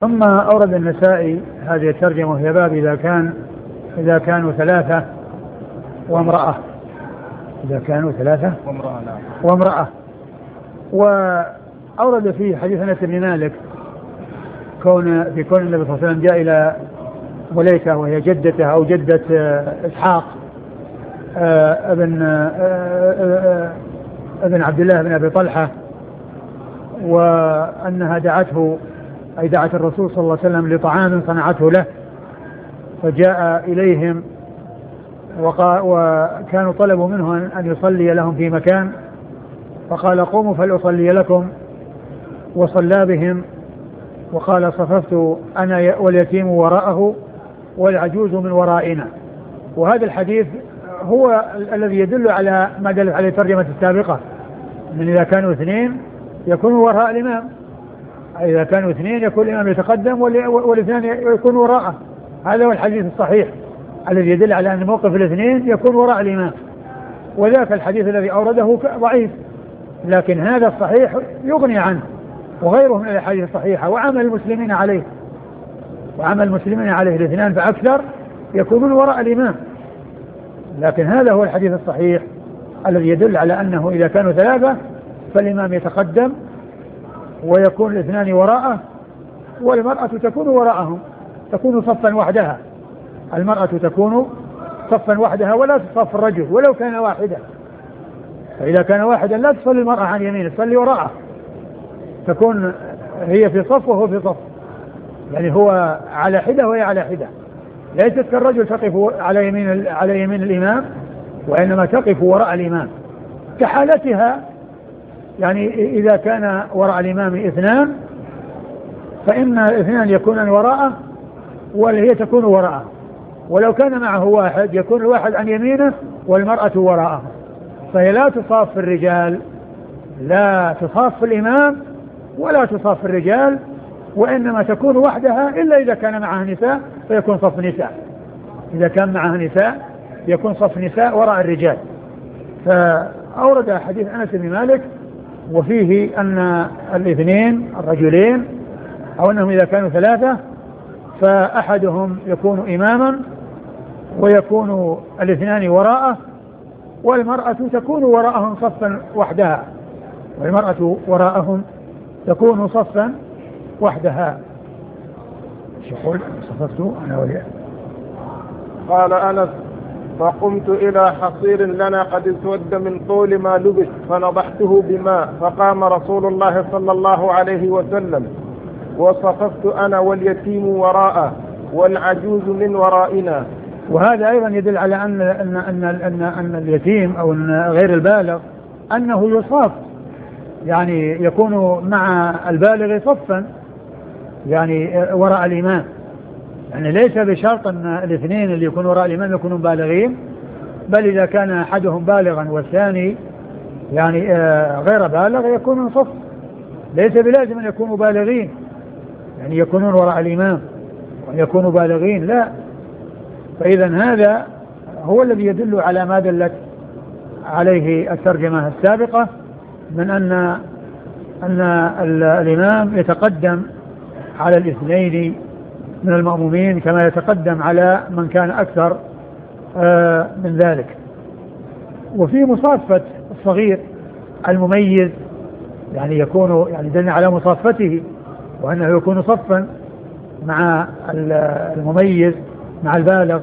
ثم أورد النسائي هذه الترجمة وهي باب إذا كانوا ثلاثة وامرأة، إذا كانوا ثلاثة وامرأة. وأورد فيه حديث أنس بن مالك في كون النبي صلى الله عليه وسلم جاء إلى مليكة وهي جدته أو جدة إسحاق ابن عبد الله بن أبي طلحة، وأنها دعته أي دعت الرسول صلى الله عليه وسلم لطعام صنعته له، فجاء إليهم وكانوا طلبوا منه أن يصلي لهم في مكان، فقال قوموا فلأصلي لكم، وصلى بهم وقال صففت أنا واليتيم وراءه والعجوز من ورائنا. وهذا الحديث هو الذي يدل على ما دلت عليه الترجمة السابقة من إذا كانوا اثنين يكون وراء الإمام، إذا كانوا اثنين يكون الإمام يتقدم والاثنان يكون وراءه. هذا هو الحديث الصحيح الذي يدل على أن موقف الاثنين يكون وراء الإمام، وذاك الحديث الذي أورده ضعيف، لكن هذا الصحيح يغني عنه وغيره من الأحاديث الصحيحة، وعمل المسلمين عليه الاثنان فأكثر يكونون وراء الإمام. لكن هذا هو الحديث الصحيح الذي يدل على أنه إذا كانوا ثلاثة فالإمام يتقدم ويكون الاثنان وراءه، والمرأة تكون وراءهم، تكون صفا وحدها، المرأة تكون صفا وحدها ولا تصف الرجل ولو كان واحدا. فإذا كان واحدا لا تصلي المرأة عن يمينه، تصلي وراءه، تكون هي في صف وهو في صف، يعني هو على حدة وهي على حدة، ليست كالرجل تقف على يمين الإمام، وإنما تقف وراء الإمام كحالتها. يعني إذا كان وراء الإمام اثنان فإن الاثنان يكونان وراءه وهي تكون وراءه، ولو كان معه واحد يكون الواحد عن يمينه والمرأة وراءه. فهي لا تصاف في الرجال، لا تصاف في الإمام ولا تصاف في الرجال، وإنما تكون وحدها إلا إذا كان معها نساء فيكون صف نساء، إذا كان معها نساء يكون صف نساء وراء الرجال. فأورد حديث أنس بن مالك وفيه أن الاثنين الرجلين أو أنهم إذا كانوا ثلاثة فأحدهم يكون إماما ويكون الاثنان وراءه، والمرأة تكون وراءهم صفا وحدها، والمرأة وراءهم تكون صفا وحدها. يقول صففت أنا ولي. قال أنس فقمت إلى حصير لنا قد اسود من طول ما لبس فنضحته بماء، فقام رسول الله صلى الله عليه وسلم وصففت أنا واليتيم وراءه والعجوز من ورائنا. وهذا أيضا يدل على أن اليتيم أو أن غير البالغ أنه يصاف، يعني يكون مع البالغ صفا يعني وراء الإمام، يعني ليس بشرط أن الاثنين اللي يكونوا وراء الإمام يكونوا بالغين، بل إذا كان أحدهم بالغا والثاني يعني غير بالغ يكونون صف، ليس بلازم أن يكونوا بالغين يعني يكونون وراء الإمام ويكونوا بالغين، لا. فإذا هذا هو الذي يدل على ما دلت عليه الترجمة السابقة من أن الإمام يتقدم على الاثنين من المأمومين كما يتقدم على من كان أكثر من ذلك. وفي مصافة الصغير المميز يعني يكون يعني دل على مصافته وأنه يكون صفا مع المميز مع البالغ،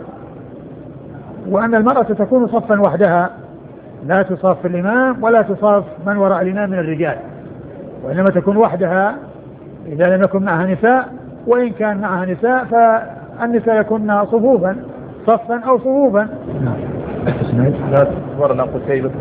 وأن المرأة تكون صفا وحدها لا تصاف في الإمام ولا تصاف من وراء الإمام من الرجال، وإنما تكون وحدها إذا لم يكن معها نساء، وإن كان معها نساء فالنساء يكون صفوفا صفا أو صفوفا. لا تصبرنا قتيبة